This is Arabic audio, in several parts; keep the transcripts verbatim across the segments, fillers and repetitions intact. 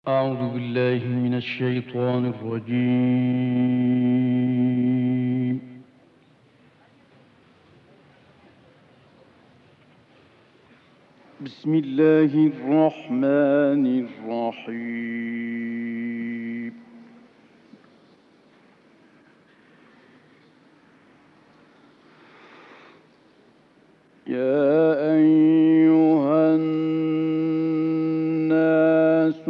أعوذ بالله من الشيطان الرجيم. بسم الله الرحمن الرحيم. يا أيها الناس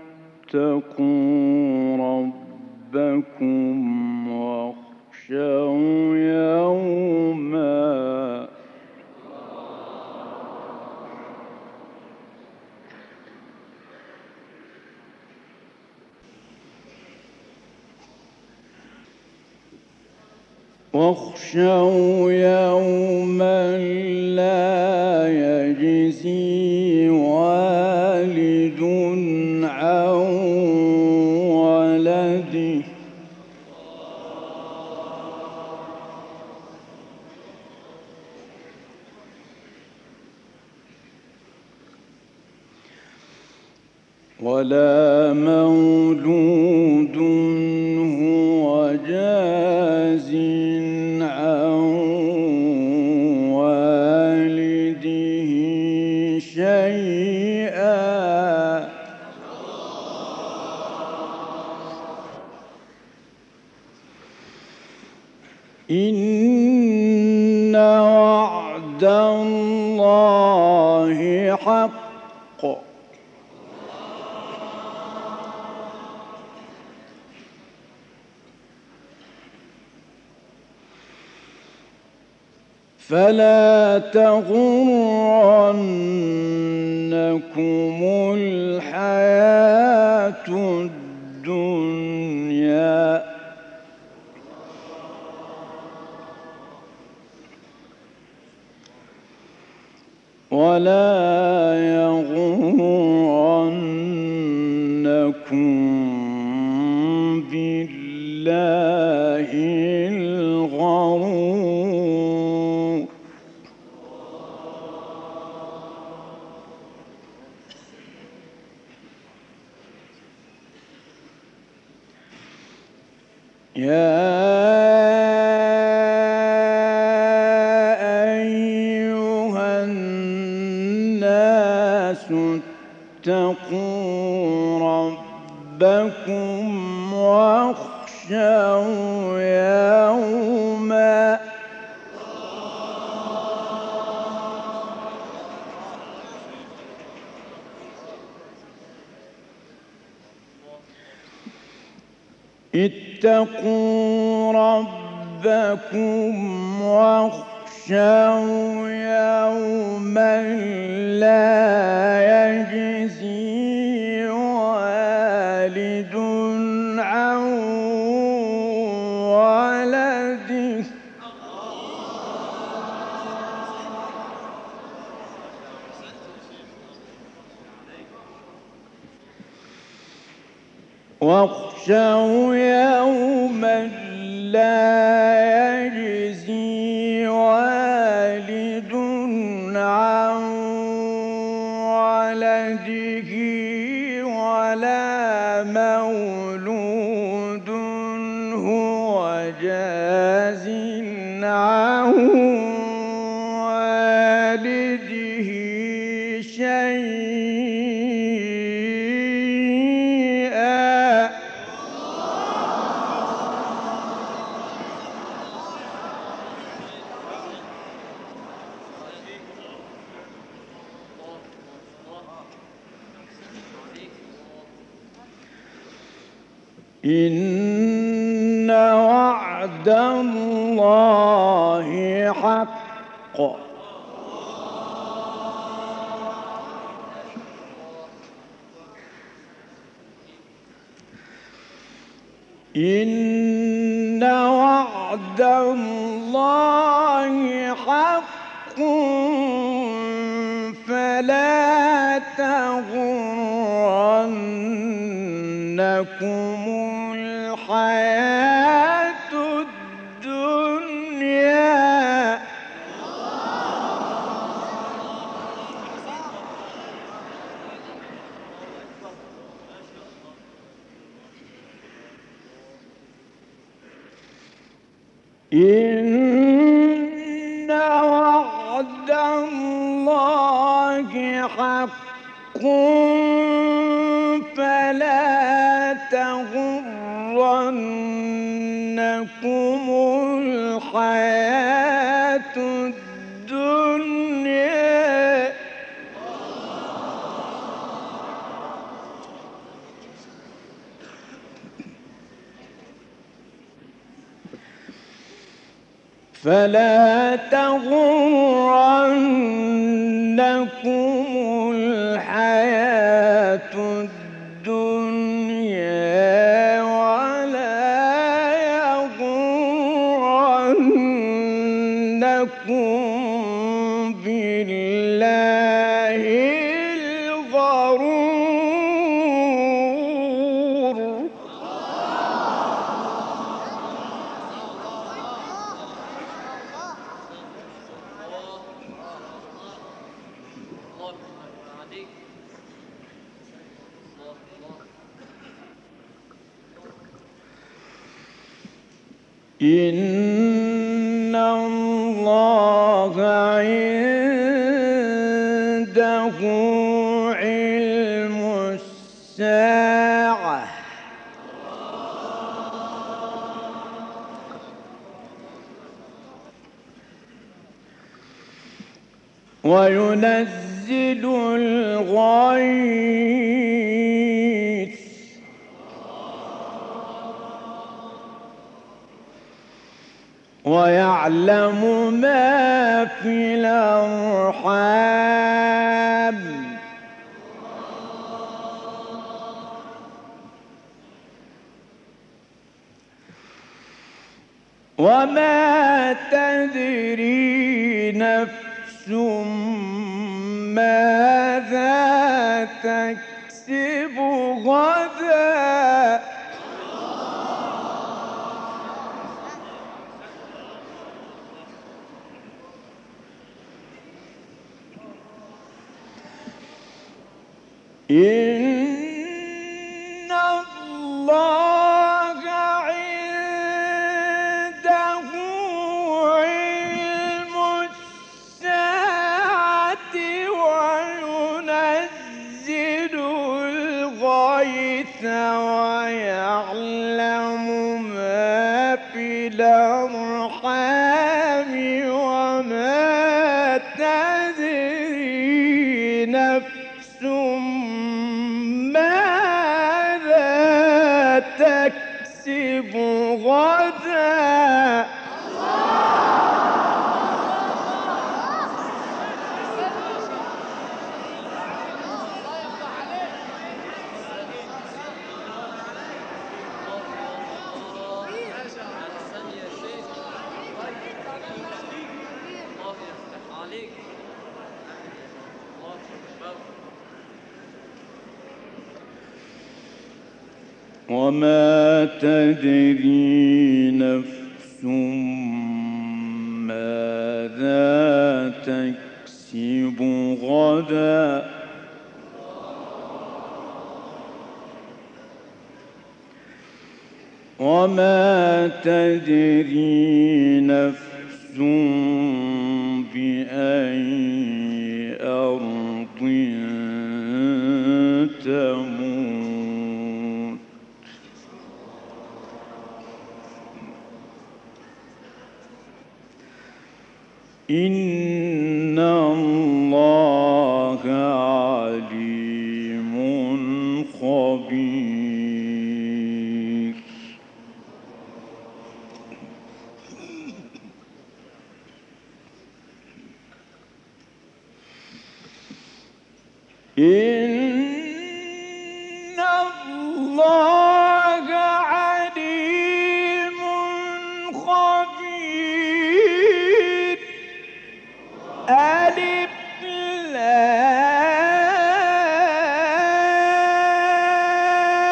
اتقوا ربكم واخشوا يوما واخشوا يوما لا يجزي والد عن ولده ولا مولود هو جاز عن والده شيئا إن وعد الله حق فلا تغرنكم الحياة الدنيا ولا يغرنكم بالله الغرور يا أيها الناس اتقوا ربكم واخشوا يوما اتقوا ربكم واخشوا يوما لا يجزي والد عن ولده واخشوا يوما لا يجزي والد عن ولده ولا مولود هو جاز عن والده شيئا إن وعد الله حق إن وعد الله حق فلا تغرنكم الحياة الدنيا إن وعد الله حق فلا تغرنكم الحياة الدنيا فلا تغرنكم الحياة الدنيا ولا يغرنكم بالله الغرور. إن الله عنده علم الساعة وينزل الغيث ويعلم ما في الأرحام وما تدري نفس ماذا تكسب غدا إن الله عنده علم الساعة وينزل الغيث ويعلم ما في الأرحام وما تدري نفس ماذا تكسب غدا وما تدري نفس ماذا تكسب غدا وما تدري نفس بأي أرض تموت إن الله عليم خبير. إن الله عليم خبير. ألف لام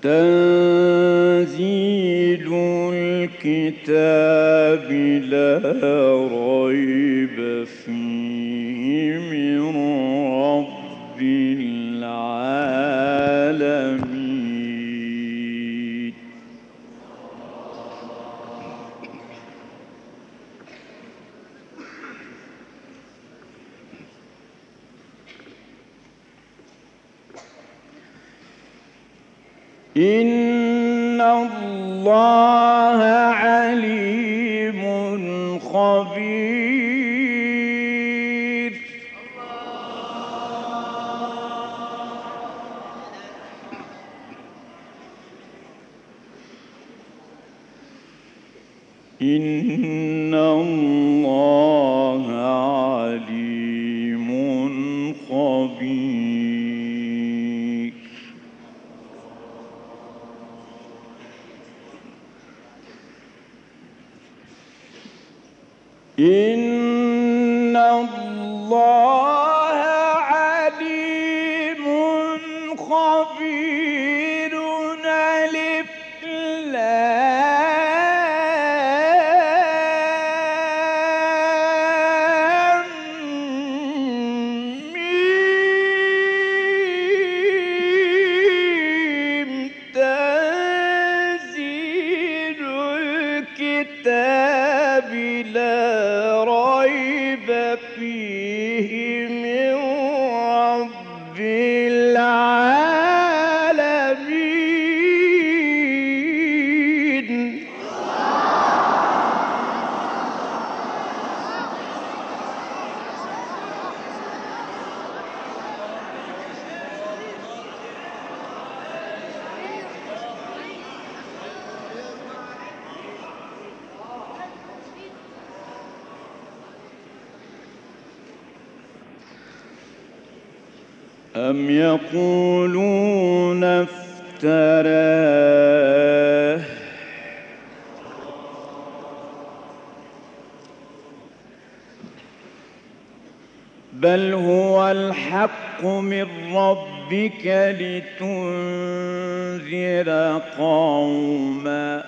تنزيل الكتاب لا ريب فيه من رب العالمين. إن الله عليم خبير. إن الله عليم خبير. إن الله عليم خبير. ألف لام ميم. تنزيل الكتاب لا ريب فيه من رب العالمين. أم يقولون افتراه بل هو الحق من ربك لتنذر قوما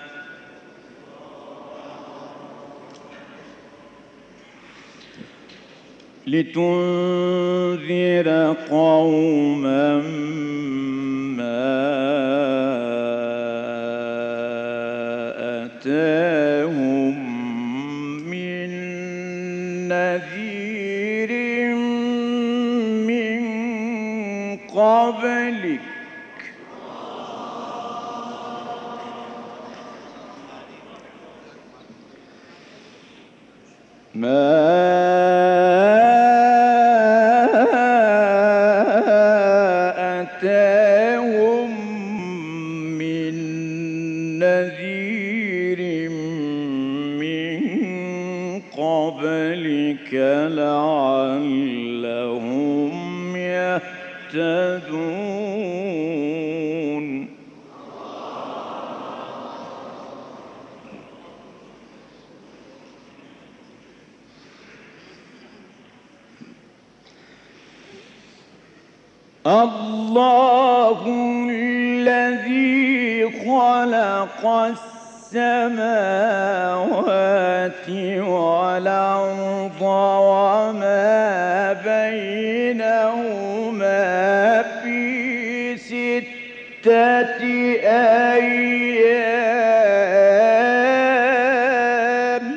لتنذر قوما ما أتاهم من نذير من قبلك ما أتاهم من نذير من قبلك لعلهم يهتدون. الله الذي خلق السماوات والأرض وما بينهما في ستة أيام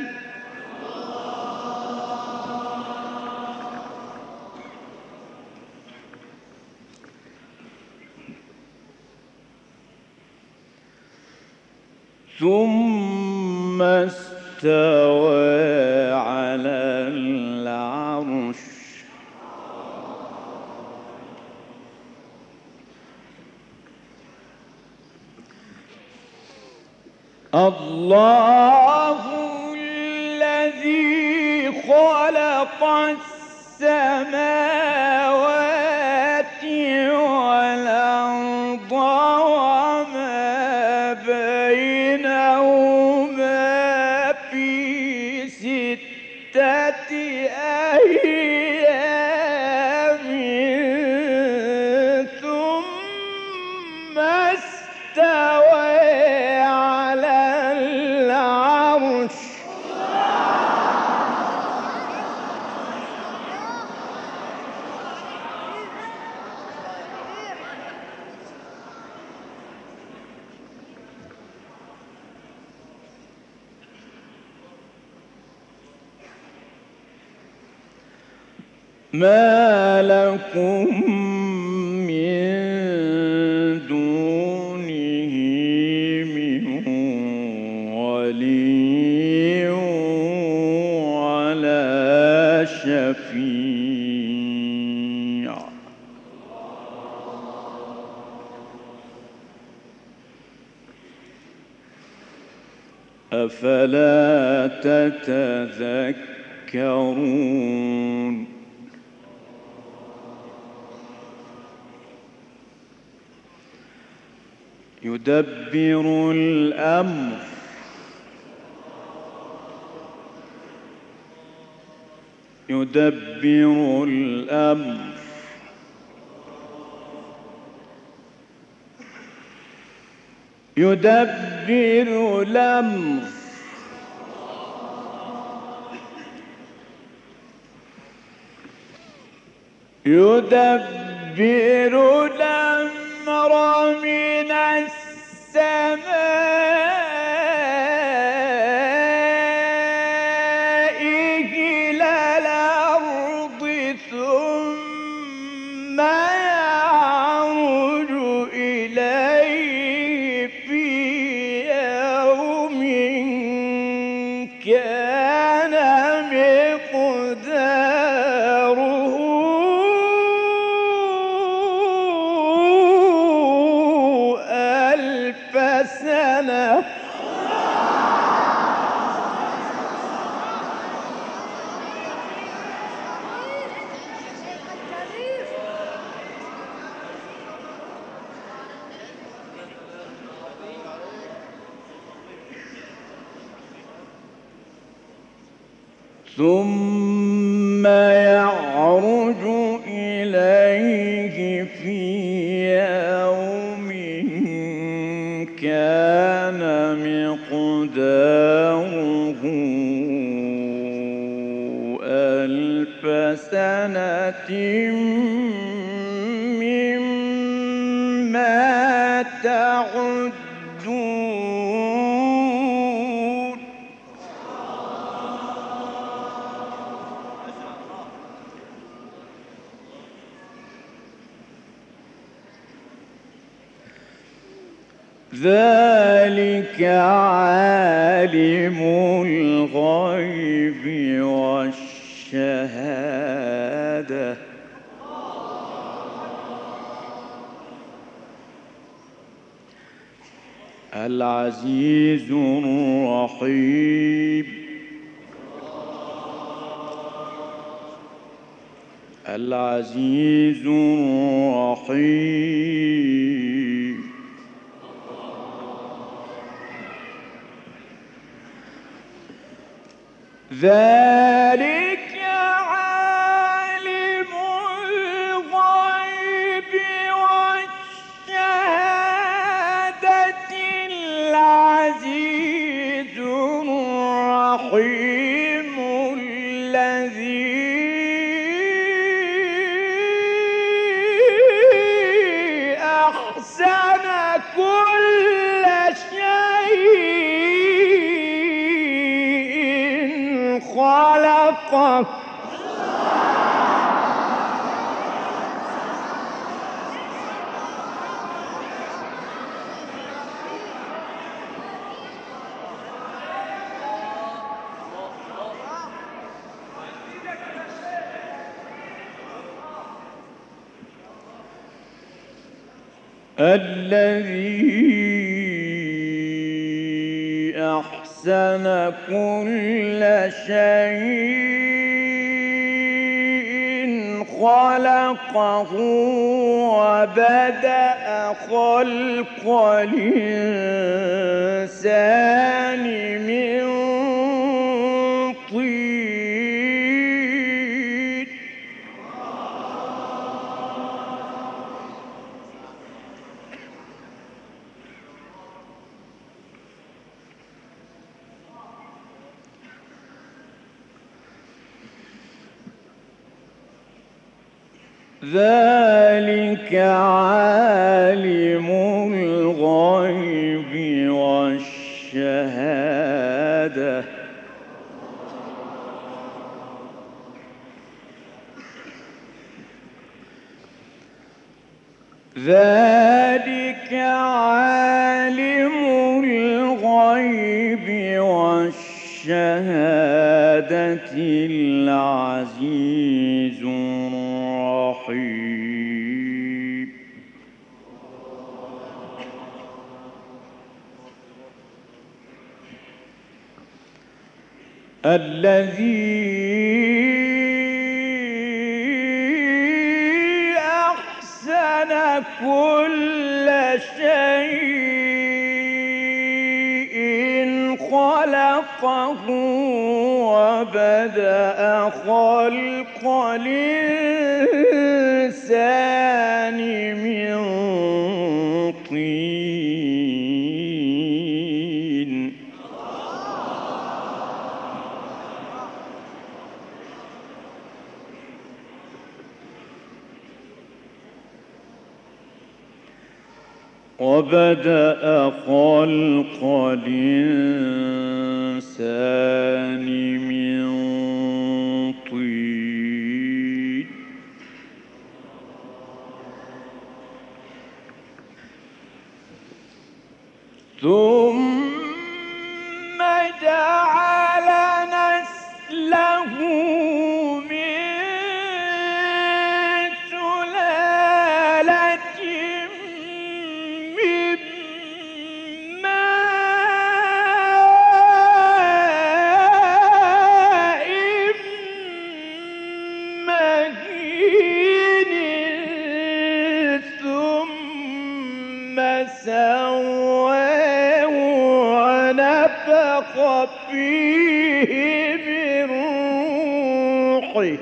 ثم استوى على العرش الله الذي خلق السماوات والأرض وما بينهما في ستة أيام ثم استوى ما لكم من دونه من ولي ولا شفيع أفلا تتذكرون يدبر الأمر يدبر الأمر يدبر الأمر يدبر الأمر من السماء إلى الأرض ثم يعرج إليه في يوم كان مقداره ألف سنة ثم يعرج إليه في يوم كان مقداره ألف سنة مما تعدون ذلك عالم الغيب والشهادة العزيز الرحيم العزيز الرحيم ذلك عالم الغيب والشهادة العزيز الرحيم الذي أحسن كل شيء خلقه الذي أحسن كل شيء خلقه وبدأ خلق الإنسان من طين ذلك عالم الغيب والشهادة ذلك عالم الغيب والشهادة العزيز الرحيم. الذي أحسن كل شيء خلقه وبدأ خلق الإنسان من طين. وبدأ خلق الإنسان من طين ثم جعل نسله من سلالة من ماء مهين ثم سواه ونفخ فيه من روحه.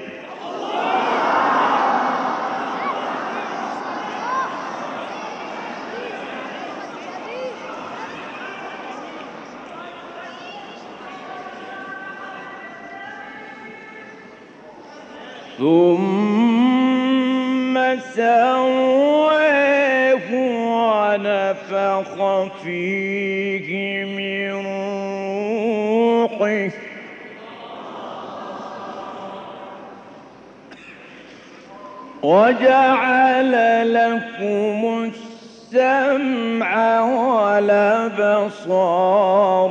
ثم سواه ونفخ فيه من روحه وجعل لكم السمع والأبصار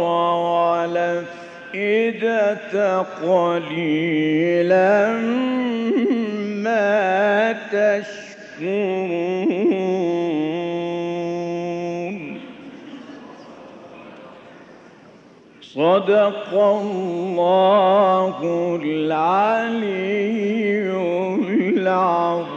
والأفئدة قليلا ما تشكرون. صدق الله العلي العظيم.